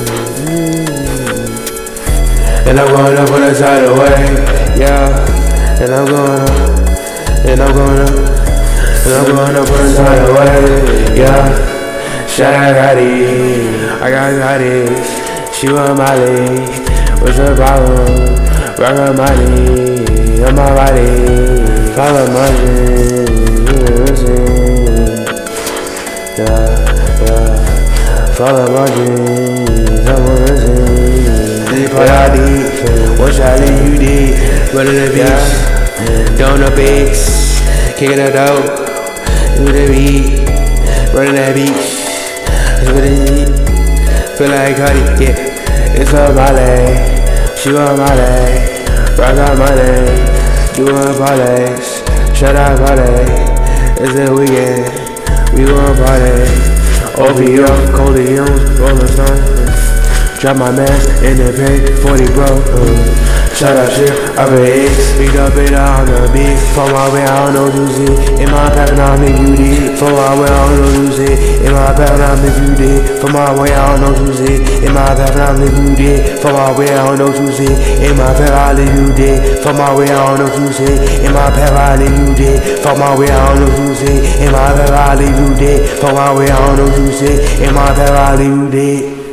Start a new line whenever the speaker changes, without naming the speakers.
And I'm going up on the side of the way, yeah. And I'm going up, and I'm going up, and I'm going up on the side of the way, yeah. Shout out Gotti, I got Gotti. She want my leg, what's the problem? Rock her money, on my body. Follow my dreams, yeah. Follow my dreams, I'm listening. Deep deep, what shall you did? Run to the beach, down the bass, kicking it out, do the beat, running that beach. Feel like Cardi, yeah. It's up my leg, she want my leg. Rock out my leg, doing parlays. Shut up party, it's the weekend. We want party. OVO, Coleon, Rolling Stone. Drop my mask in the paint, 40 bro. Shout out shit, I been X. Beat up it on the beat. For my way, I don't know Juicy. In my pack, now make you did. For my way, I don't know Juicy. In my pack, now make you did. For my way, I don't know Juicy. In my pack, now make you did. For my way, I don't know Juicy. In my pack, I leave you did. For my way, I don't know Juicy. In my pack, I leave you did. For my way, I don't know Juicy. In my pack, I leave you did. For my way, I don't know Juicy. In my pack, I leave you did.